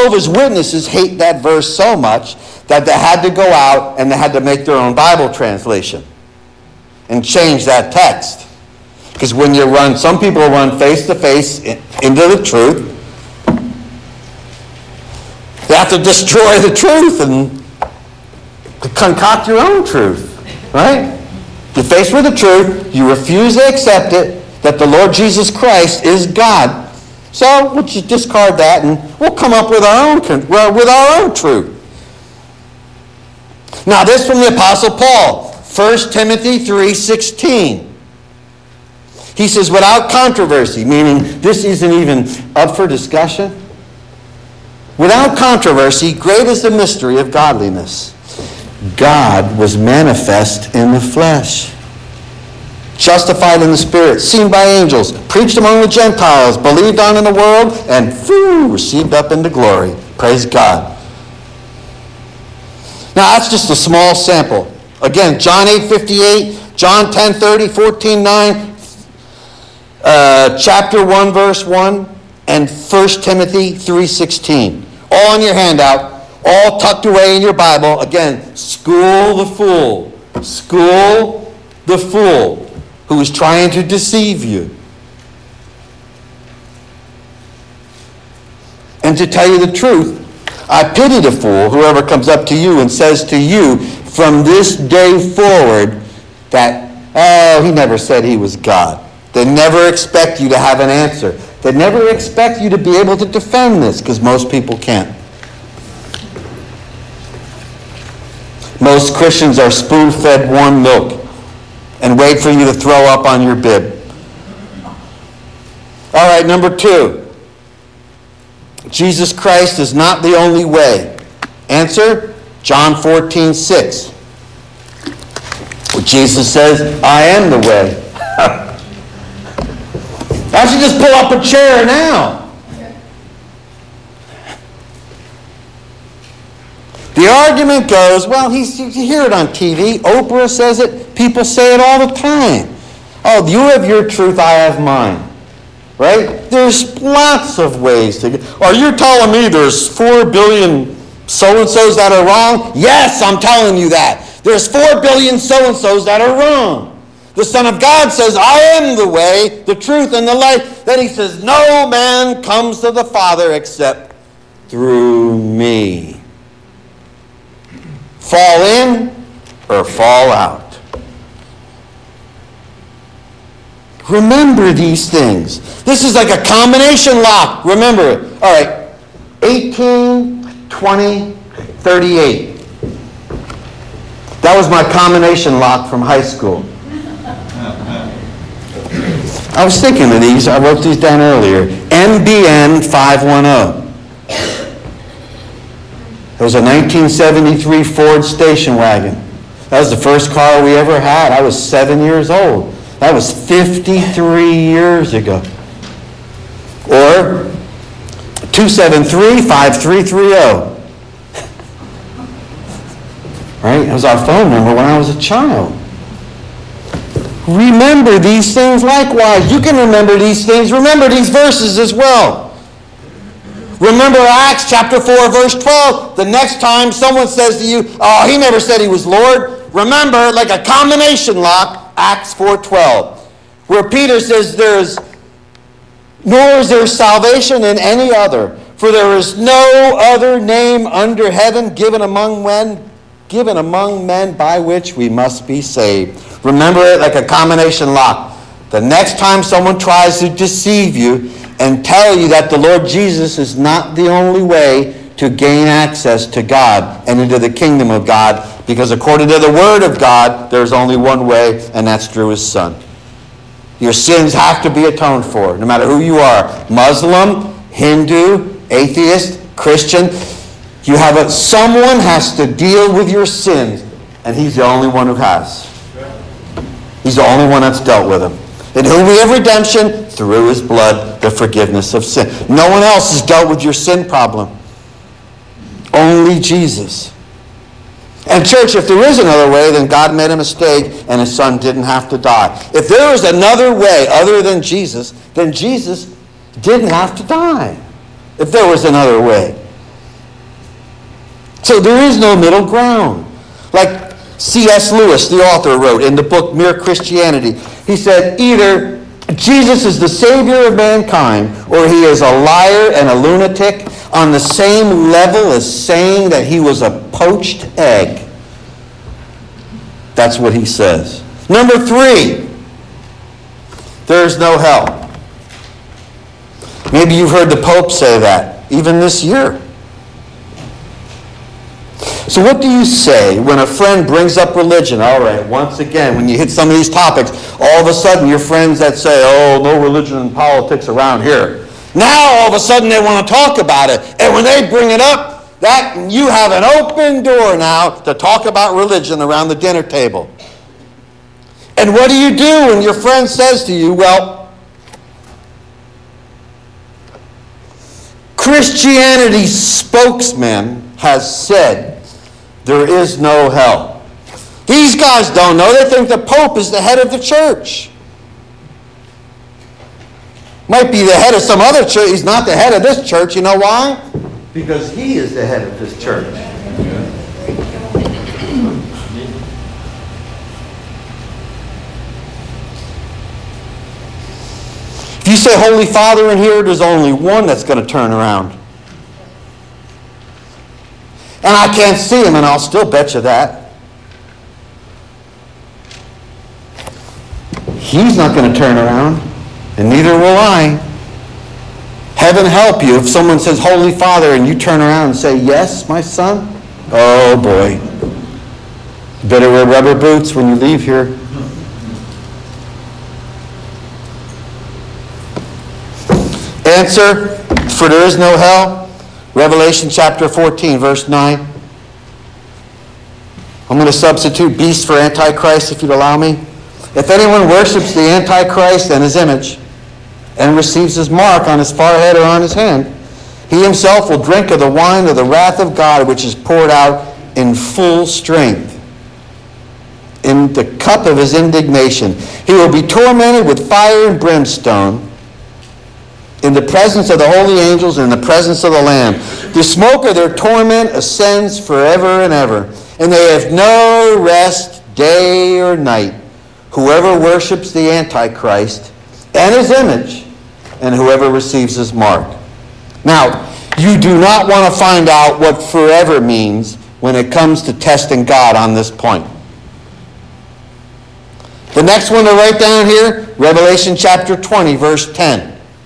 Jehovah's Witnesses hate that verse so much that they had to go out and they had to make their own Bible translation and change that text. Because when you run, some people run face to face into the truth. You have to destroy the truth and concoct your own truth, right? You're faced with the truth, you refuse to accept it, that the Lord Jesus Christ is God. So we'll just discard that and we'll come up with our own truth. Now this from the Apostle Paul, 1 Timothy 3:16. He says, without controversy, meaning this isn't even up for discussion. Without controversy, great is the mystery of godliness. God was manifest in the flesh, justified in the Spirit, seen by angels, preached among the Gentiles, believed on in the world, and received up into glory. Praise God. Now that's just a small sample. Again, John 8:58, John 10:30, 14:9, chapter 1, verse 1, and 1 Timothy 3:16. All in your handout, all tucked away in your Bible. Again, school the fool. School the fool who is trying to deceive you. And to tell you the truth, I pity the fool, whoever comes up to you and says to you from this day forward that, oh, he never said he was God. They never expect you to have an answer. They never expect you to be able to defend this, because most people can't. Most Christians are spoon-fed warm milk and wait for you to throw up on your bib. All right, number 2. Jesus Christ is not the only way. Answer, John 14:6. Where Jesus says, I am the way. Why don't you just pull up a chair now? The argument goes, well, you hear it on TV. Oprah says it. People say it all the time. Oh, you have your truth, I have mine. Right? There's lots of ways to get. Are you telling me there's 4 billion so-and-sos that are wrong? Yes, I'm telling you that. There's 4 billion so-and-sos that are wrong. The Son of God says, I am the way, the truth, and the life. Then he says, no man comes to the Father except through me. Fall in or fall out. Remember these things. This is like a combination lock. Remember it. All right. 18, 20, 38. That was my combination lock from high school. I was thinking of these. I wrote these down earlier. MBN 510. It was a 1973 Ford station wagon. That was the first car we ever had. I was 7 years old. That was 53 years ago. Or 273-5330. Right? It was our phone number when I was a child. Remember these things likewise. You can remember these things. Remember these verses as well. Remember Acts chapter 4, verse 12. The next time someone says to you, oh, he never said he was Lord. Remember, like a combination lock, Acts 4:12, where Peter says, nor is there salvation in any other, for there is no other name under heaven given among men by which we must be saved. Remember it like a combination lock. The next time someone tries to deceive you and tell you that the Lord Jesus is not the only way to gain access to God and into the kingdom of God, because according to the Word of God, there's only one way, and that's through His Son. Your sins have to be atoned for, no matter who you are. Muslim, Hindu, atheist, Christian. Someone has to deal with your sins, and He's the only one who has. He's the only one that's dealt with them. In whom we have redemption through His blood, the forgiveness of sin. No one else has dealt with your sin problem. Only Jesus. And church, if there is another way, then God made a mistake and His Son didn't have to die. If there is another way other than Jesus, then Jesus didn't have to die. If there was another way. So there is no middle ground. Like C.S. Lewis, the author, wrote in the book Mere Christianity. He said, either Jesus is the Savior of mankind, or he is a liar and a lunatic on the same level as saying that he was a poached egg. That's what he says. Number 3, there is no hell. Maybe you've heard the Pope say that, even this year. So what do you say when a friend brings up religion? All right, once again, when you hit some of these topics, all of a sudden your friends that say, oh, no religion and politics around here. Now all of a sudden they want to talk about it. And when they bring it up, that you have an open door now to talk about religion around the dinner table. And what do you do when your friend says to you, well, Christianity's spokesman has said there is no hell. These guys don't know. They think the Pope is the head of the church. Might be the head of some other church. He's not the head of this church. You know why? Because he is the head of this church. If you say Holy Father in here, there's only one that's going to turn around. And I can't see him, and I'll still bet you that. He's not going to turn around, and neither will I. Heaven help you if someone says Holy Father and you turn around and say, yes, my son. Oh boy. You better wear rubber boots when you leave here. Answer, for there is no hell. Revelation chapter 14, verse 9. I'm going to substitute beast for Antichrist, if you'd allow me. If anyone worships the Antichrist and his image, and receives his mark on his forehead or on his hand, he himself will drink of the wine of the wrath of God, which is poured out in full strength in the cup of his indignation. He will be tormented with fire and brimstone in the presence of the holy angels and in the presence of the Lamb. The smoke of their torment ascends forever and ever, and they have no rest day or night. Whoever worships the Antichrist and his image, and whoever receives his mark. Now, you do not want to find out what forever means when it comes to testing God on this point. The next one to write down here, Revelation chapter 20, verse 10.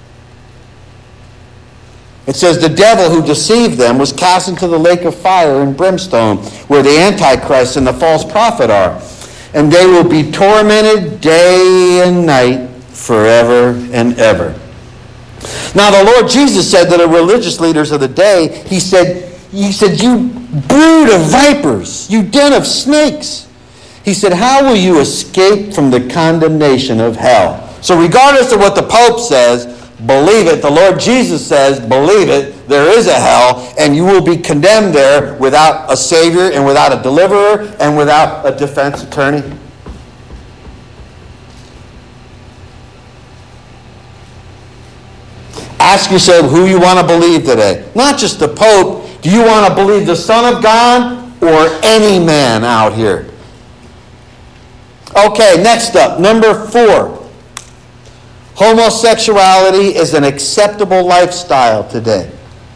It says, the devil who deceived them was cast into the lake of fire and brimstone, where the Antichrist and the false prophet are. And they will be tormented day and night forever and ever. Now the Lord Jesus said to the religious leaders of the day, He said, you brood of vipers, you den of snakes. He said, how will you escape from the condemnation of hell? So regardless of what the Pope says, believe it. The Lord Jesus says, believe it. There is a hell, and you will be condemned there without a Savior and without a deliverer and without a defense attorney. Ask yourself who you want to believe today. Not just the Pope. Do you want to believe the Son of God or any man out here? Okay, next up, number 4. Homosexuality is an acceptable lifestyle today.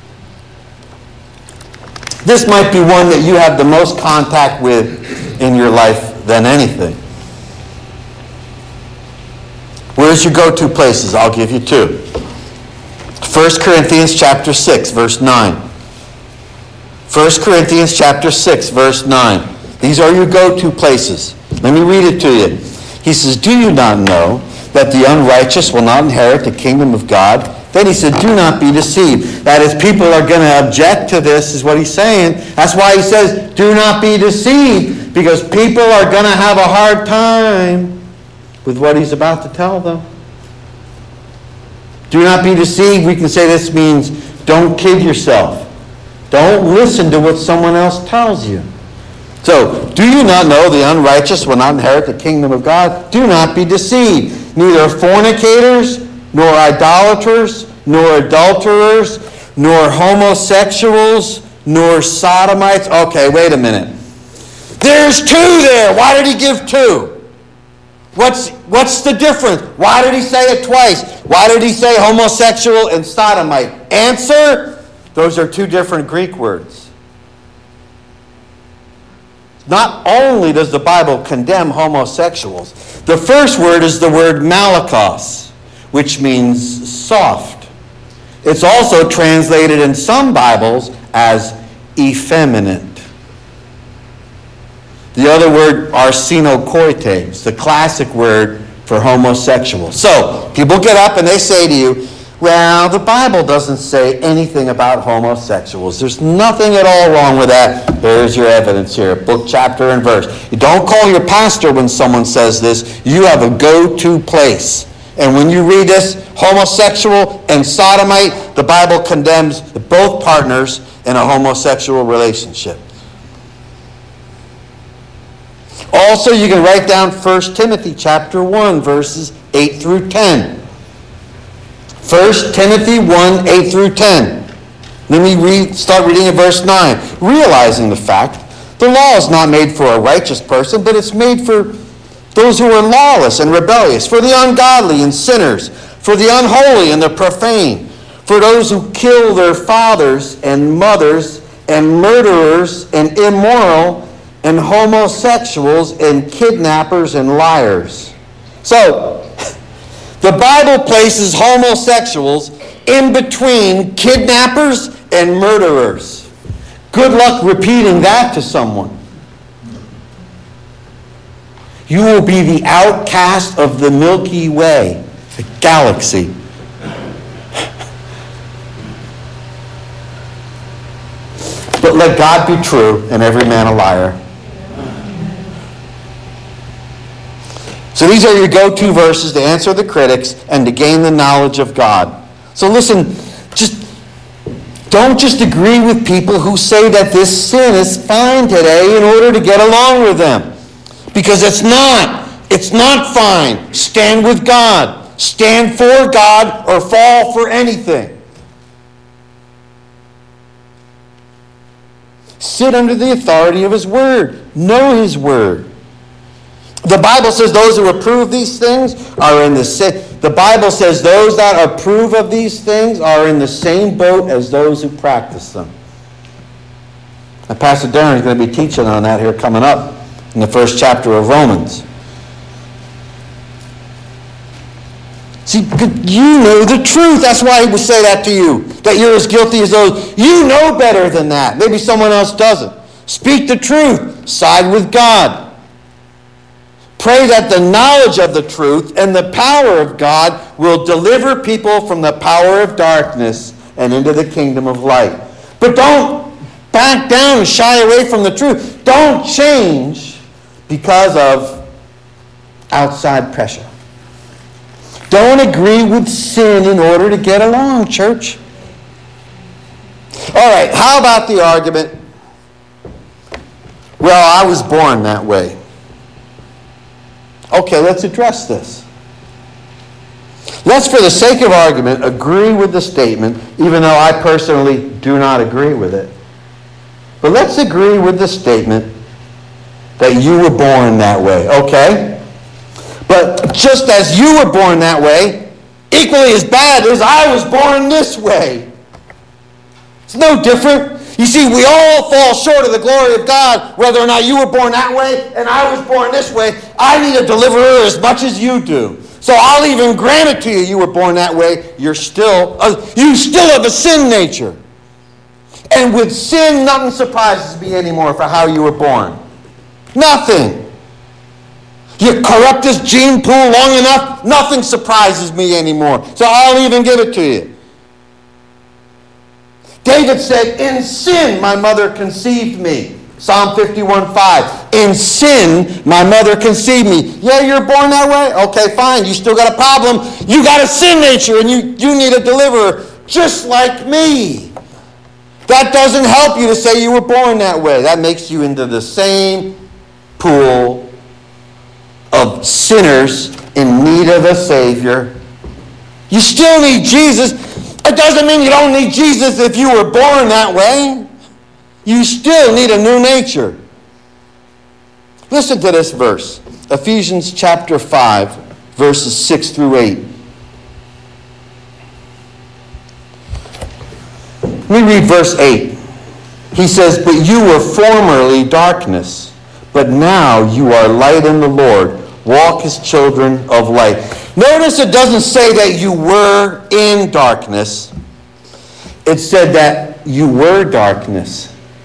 This might be one that you have the most contact with in your life than anything. Where's your go-to places? I'll give you 2. 1 Corinthians chapter 6, verse 9. 1 Corinthians chapter 6, verse 9. These are your go-to places. Let me read it to you. He says, do you not know that the unrighteous will not inherit the kingdom of God? Then he said, do not be deceived. That is, people are going to object to this, is what he's saying. That's why he says, do not be deceived, because people are going to have a hard time with what he's about to tell them. Do not be deceived. We can say this means don't kid yourself. Don't listen to what someone else tells you. So, do you not know the unrighteous will not inherit the kingdom of God? Do not be deceived. Neither fornicators, nor idolaters, nor adulterers, nor homosexuals, nor sodomites. Okay, wait a minute. There's two there. Why did he give two? What's the difference? Why did he say it twice? Why did he say homosexual and sodomite? Answer, those are two different Greek words. Not only does the Bible condemn homosexuals, the first word is the word malakos, which means soft. It's also translated in some Bibles as effeminate. The other word, arsenokoites, the classic word for homosexual. So, people get up and they say to you, well, the Bible doesn't say anything about homosexuals. There's nothing at all wrong with that. There's your evidence here, book, chapter, and verse. You don't call your pastor when someone says this. You have a go-to place. And when you read this, homosexual and sodomite, the Bible condemns both partners in a homosexual relationship. Also, you can write down 1 Timothy chapter 1, verses 8 through 10. 1 Timothy 1, 8 through 10. Then we start reading at verse 9. Realizing the fact, the law is not made for a righteous person, but it's made for those who are lawless and rebellious, for the ungodly and sinners, for the unholy and the profane, for those who kill their fathers and mothers, and murderers and immoral, and homosexuals and kidnappers and liars. So, the Bible places homosexuals in between kidnappers and murderers. Good luck repeating that to someone. You will be the outcast of the Milky Way, the galaxy. But let God be true and every man a liar. So these are your go-to verses to answer the critics and to gain the knowledge of God. So listen, don't just agree with people who say that this sin is fine today in order to get along with them. Because it's not. It's not fine. Stand with God. Stand for God or fall for anything. Sit under the authority of His Word. Know His Word. The Bible says those who approve these things are in the same. The Bible says those that approve of these things are in the same boat as those who practice them. And Pastor Darren is going to be teaching on that here coming up in the first chapter of Romans. See, you know the truth. That's why he would say that to you, that you're as guilty as those. You know better than that. Maybe someone else doesn't. Speak the truth. Side with God. Pray that the knowledge of the truth and the power of God will deliver people from the power of darkness and into the kingdom of light. But don't back down and shy away from the truth. Don't change because of outside pressure. Don't agree with sin in order to get along, church. All right, how about the argument, well, I was born that way. Okay, let's address this. Let's, for the sake of argument, agree with the statement, even though I personally do not agree with it. But let's agree with the statement that you were born that way, okay? But just as you were born that way, equally as bad as I was born this way. It's no different. You see, we all fall short of the glory of God, whether or not you were born that way and I was born this way. I need a deliverer as much as you do. So I'll even grant it to you, you were born that way. You still have a sin nature. And with sin, nothing surprises me anymore for how you were born. Nothing. You corrupt this gene pool long enough, nothing surprises me anymore. So I'll even give it to you. David said, in sin my mother conceived me. Psalm 51:5. In sin my mother conceived me. Yeah, you're born that way? Okay, fine. You still got a problem. You got a sin nature and you need a deliverer just like me. That doesn't help you to say you were born that way. That makes you into the same pool of sinners in need of a Savior. You still need Jesus. It doesn't mean you don't need Jesus if you were born that way. You still need a new nature. Listen to this verse. Ephesians chapter 5, verses 6 through 8. Let me read verse 8. He says, "But you were formerly darkness, but now you are light in the Lord. Walk as children of light." Notice it doesn't say that you were in darkness. It said that you were darkness.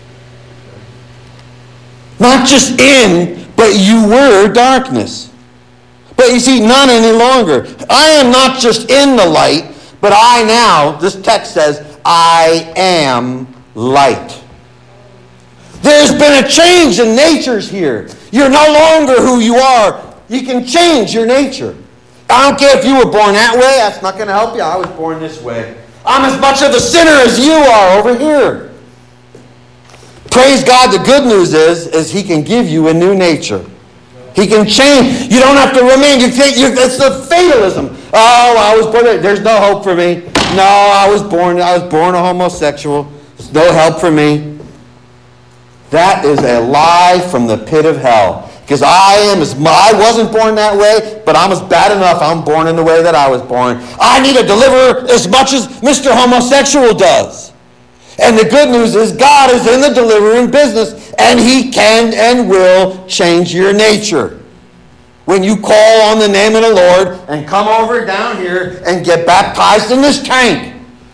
Not just in, but you were darkness. But you see, not any longer. I am not just in the light, but I now, this text says, I am light. There's been a change in natures here. You're no longer who you are. You can change your nature. I don't care if you were born that way. That's not going to help you. I was born this way. I'm as much of a sinner as you are over here. Praise God, the good news is He can give you a new nature. He can change. You don't have to remain. It's the fatalism. Oh, I was born. There's no hope for me. No, I was born a homosexual. There's no help for me. That is a lie from the pit of hell. Because I wasn't born that way, but I'm as bad enough. I'm born in the way that I was born. I need a deliverer as much as Mr. Homosexual does. And the good news is God is in the delivering business, and He can and will change your nature. When you call on the name of the Lord and come over down here and get baptized in this tank.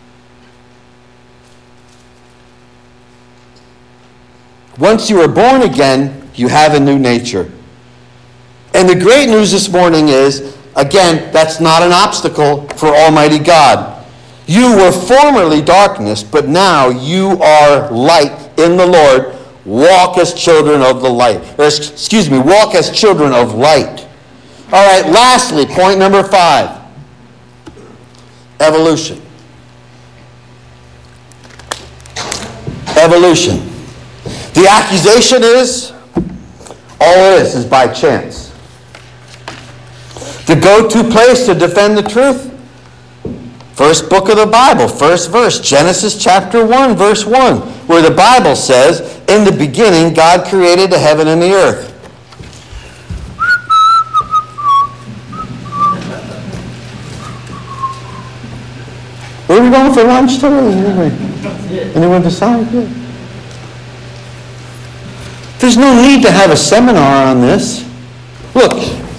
Once you are born again, you have a new nature. And the great news this morning is, again, that's not an obstacle for Almighty God. You were formerly darkness, but now you are light in the Lord. Walk as children of the light. Walk as children of light. All right, lastly, point number 5. Evolution. Evolution. The accusation is, all of this is by chance. The go-to place to defend the truth, first book of the Bible, first verse, Genesis chapter 1, verse 1, where the Bible says, "In the beginning, God created the heaven and the earth." Where are we going for lunch today? Anyone decide? Yeah. There's no need to have a seminar on this. Look,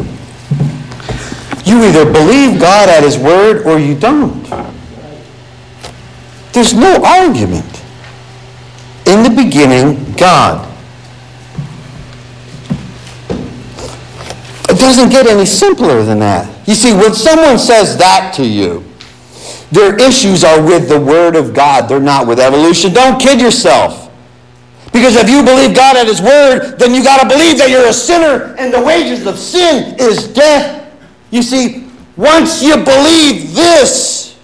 you either believe God at His word or you don't. There's no argument. In the beginning, God. It doesn't get any simpler than that. You see, when someone says that to you, their issues are with the Word of God. They're not with evolution. Don't kid yourself. Because if you believe God at His Word, then you got to believe that you're a sinner and the wages of sin is death. You see, once you believe this,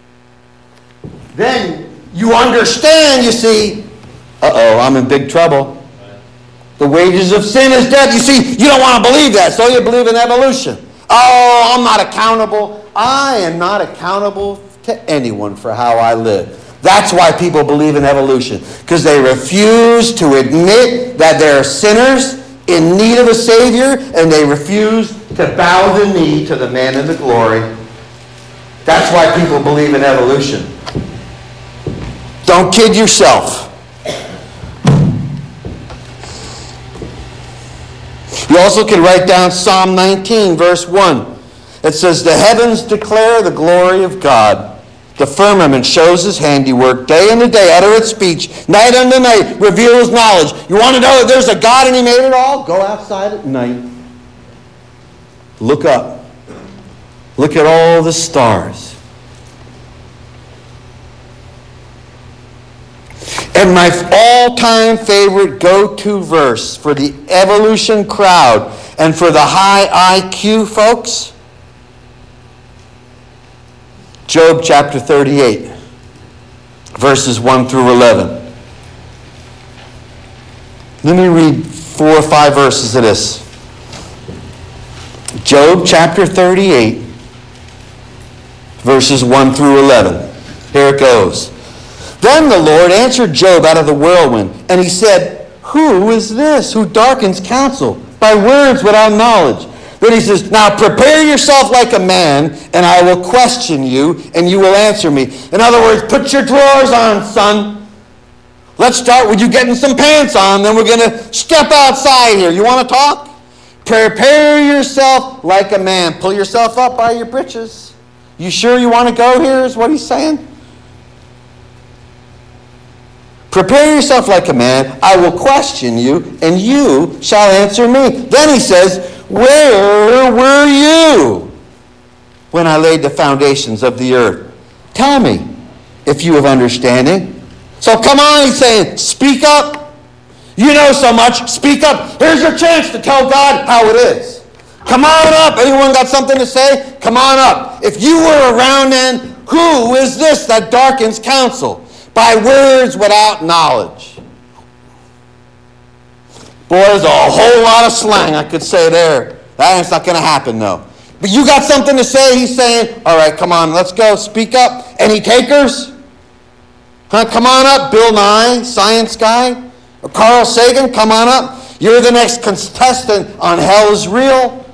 then you understand, you see, I'm in big trouble. The wages of sin is death. You see, you don't want to believe that, so you believe in evolution. Oh, I'm not accountable. I am not accountable to anyone for how I live. That's why people believe in evolution, because they refuse to admit that they're sinners in need of a Savior, and they refuse to bow the knee to the man in the glory. That's why people believe in evolution. Don't kid yourself. You also can write down Psalm 19, verse 1. It says, "The heavens declare the glory of God. The firmament shows His handiwork. Day unto day uttereth speech. Night unto night reveals knowledge." You want to know that there's a God and He made it all? Go outside at night. Look up. Look at all the stars. And my all-time favorite go-to verse for the evolution crowd and for the high IQ folks, Job chapter 38, verses 1 through 11. Let me read 4 or 5 verses of this. Job chapter 38, verses 1 through 11. Here it goes. Then the Lord answered Job out of the whirlwind, and he said, who is this who darkens counsel by words without knowledge? Then he says, now prepare yourself like a man, and I will question you, and you will answer me. In other words, put your drawers on, son. Let's start with you getting some pants on, then we're going to step outside here. You want to talk? Prepare yourself like a man. Pull yourself up by your britches. You sure you want to go here, is what he's saying? Prepare yourself like a man. I will question you, and you shall answer me. Then he says, where were you when I laid the foundations of the earth? Tell me, if you have understanding. So come on, he's saying, speak up. You know so much, speak up. Here's your chance to tell God how it is. Come on up. Anyone got something to say? Come on up. If you were around then, who is this that darkens counsel by words without knowledge? Boy, there's a whole lot of slang I could say there. That's not going to happen, though. But you got something to say? He's saying, all right, come on, let's go. Speak up. Any takers? Huh? Come on up. Bill Nye, science guy. Or Carl Sagan, come on up. You're the next contestant on Hell is Real.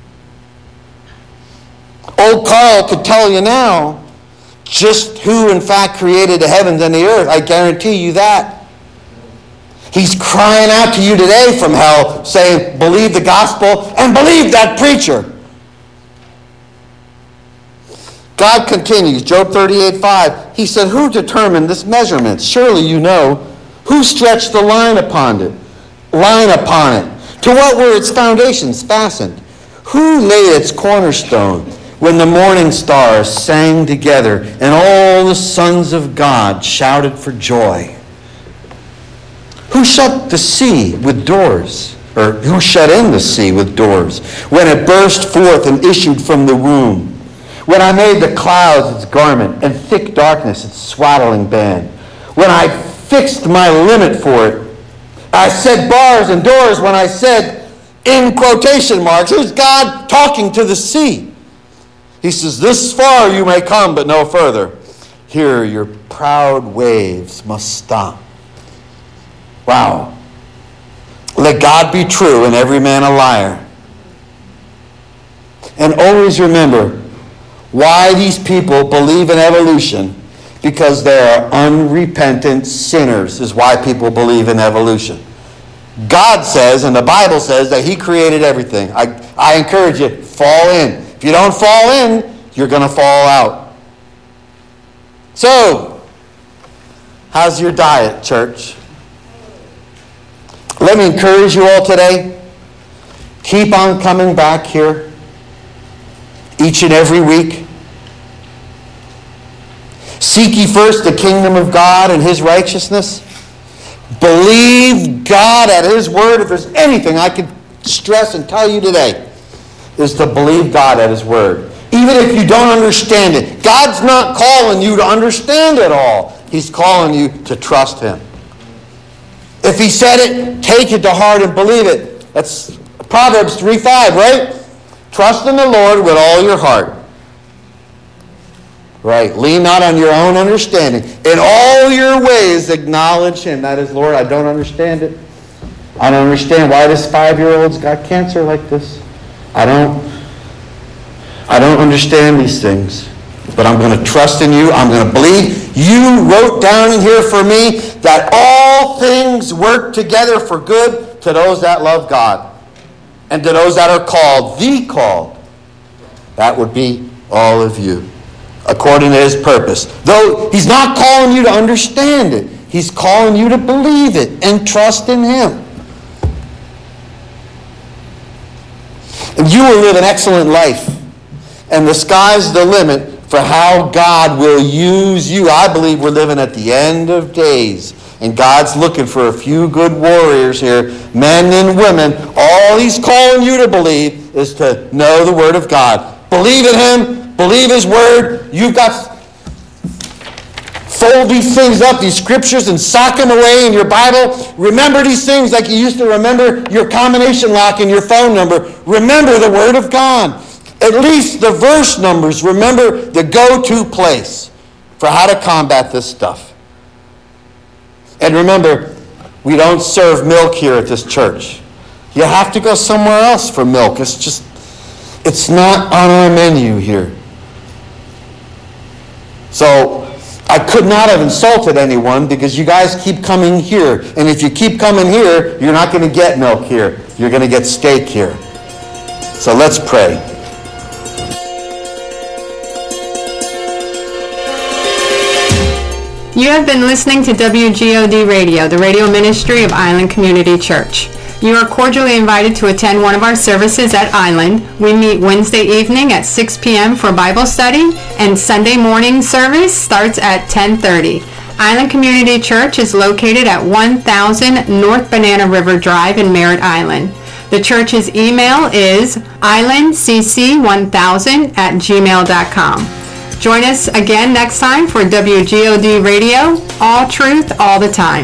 Old Carl could tell you now just who, in fact, created the heavens and the earth. I guarantee you that. He's crying out to you today from hell, saying, believe the gospel and believe that preacher. God continues, Job 38:5. He said, who determined this measurement? Surely you know. Who stretched the line upon it? To what were its foundations fastened? Who laid its cornerstone when the morning stars sang together and all the sons of God shouted for joy? Who shut the sea with doors? Or who shut in the sea with doors when it burst forth and issued from the womb? When I made the clouds its garment and thick darkness its swaddling band? When I fixed my limit for it? I said bars and doors when I said, in quotation marks, here's God talking to the sea. He says, this far you may come, but no further. Here your proud waves must stop. Wow. Let God be true and every man a liar. And always remember why these people believe in evolution. Because they are unrepentant sinners is why people believe in evolution. God says, and the Bible says, that he created everything. I encourage you, fall in. If you don't fall in, you're going to fall out. So, how's your diet, church? Let me encourage you all today. Keep on coming back here each and every week. Seek ye first the kingdom of God and his righteousness. Believe God at his word. If there's anything I could stress and tell you today, is to believe God at his word. Even if you don't understand it. God's not calling you to understand it all. He's calling you to trust him. If he said it, take it to heart and believe it. That's Proverbs 3:5, right? Trust in the Lord with all your heart. Right. Lean not on your own understanding. In all your ways acknowledge him. That is, Lord, I don't understand it. I don't understand why this 5-year-old's got cancer like this. I don't understand these things. But I'm going to trust in you. I'm going to believe. You wrote down in here for me that all things work together for good to those that love God. And to those that are called, the called. That would be all of you. According to his purpose. Though he's not calling you to understand it. He's calling you to believe it and trust in him. And you will live an excellent life. And the sky's the limit for how God will use you. I believe we're living at the end of days. And God's looking for a few good warriors here, men and women. All he's calling you to believe is to know the word of God. Believe in him. Believe his word. You've got fold these things up, these scriptures, and sock them away in your Bible. Remember these things like you used to remember your combination lock and your phone number. Remember the word of God. At least the verse numbers. Remember the go-to place for how to combat this stuff. And remember, we don't serve milk here at this church. You have to go somewhere else for milk. It's not on our menu here. So I could not have insulted anyone because you guys keep coming here. And if you keep coming here, you're not going to get milk here. You're going to get steak here. So let's pray. You have been listening to WGOD Radio, the radio ministry of Island Community Church. You are cordially invited to attend one of our services at Island. We meet Wednesday evening at 6 p.m. for Bible study, and Sunday morning service starts at 10:30. Island Community Church is located at 1000 North Banana River Drive in Merritt Island. The church's email is islandcc1000@gmail.com. Join us again next time for WGOD Radio, all truth, all the time.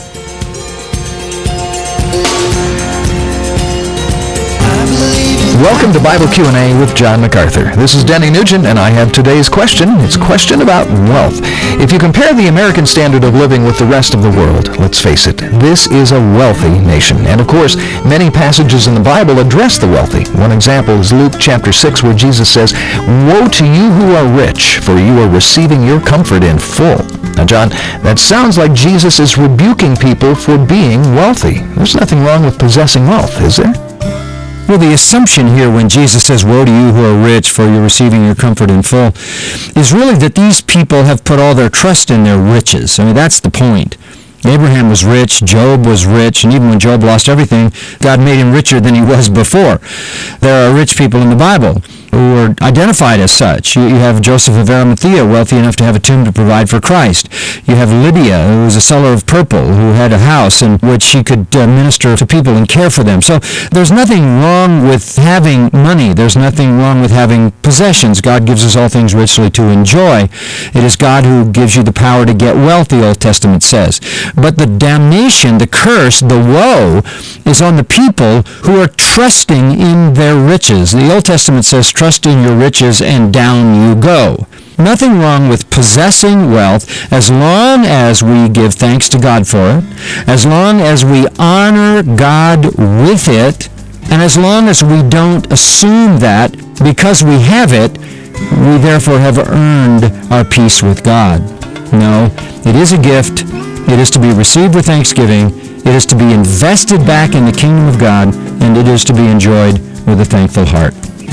Welcome to Bible Q&A with John MacArthur. This is Denny Nugent, and I have today's question. It's a question about wealth. If you compare the American standard of living with the rest of the world, let's face it, this is a wealthy nation. And of course, many passages in the Bible address the wealthy. One example is Luke chapter 6, where Jesus says, "Woe to you who are rich, for you are receiving your comfort in full." Now, John, that sounds like Jesus is rebuking people for being wealthy. There's nothing wrong with possessing wealth, is there? Well, the assumption here when Jesus says, "Woe to you who are rich, for you're receiving your comfort in full," is really that these people have put all their trust in their riches. I mean, that's the point. Abraham was rich, Job was rich, and even when Job lost everything, God made him richer than he was before. There are rich people in the Bible who are identified as such. You have Joseph of Arimathea, wealthy enough to have a tomb to provide for Christ. You have Lydia, who was a seller of purple, who had a house in which she could minister to people and care for them. So there's nothing wrong with having money. There's nothing wrong with having possessions. God gives us all things richly to enjoy. It is God who gives you the power to get wealth, the Old Testament says. But the damnation, the curse, the woe is on the people who are trusting in their riches. The Old Testament says, "Trust in your riches and down you go." Nothing wrong with possessing wealth as long as we give thanks to God for it, as long as we honor God with it, and as long as we don't assume that because we have it, we therefore have earned our peace with God. No, it is a gift. It is to be received with thanksgiving. It is to be invested back in the kingdom of God, and it is to be enjoyed with a thankful heart.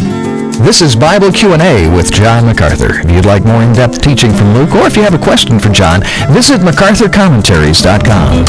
This is Bible Q&A with John MacArthur. If you'd like more in-depth teaching from Luke, or if you have a question for John, visit MacArthurCommentaries.com.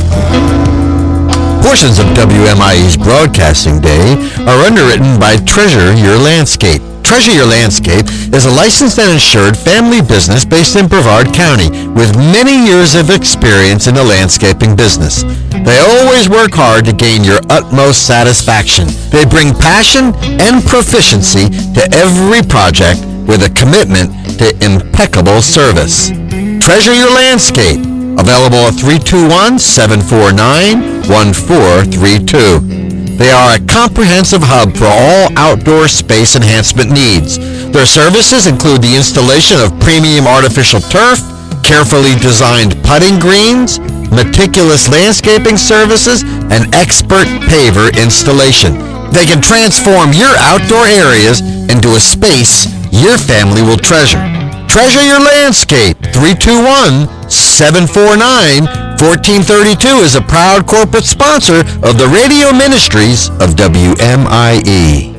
Portions of WMIE's broadcasting day are underwritten by Treasure Your Landscape. Treasure Your Landscape is a licensed and insured family business based in Brevard County with many years of experience in the landscaping business. They always work hard to gain your utmost satisfaction. They bring passion and proficiency to every project with a commitment to impeccable service. Treasure Your Landscape, available at 321-749-1432. They are a comprehensive hub for all outdoor space enhancement needs. Their services include the installation of premium artificial turf, carefully designed putting greens, meticulous landscaping services, and expert paver installation. They can transform your outdoor areas into a space your family will treasure. Treasure Your Landscape, 321-749-1432 is a proud corporate sponsor of the radio ministries of WMIE.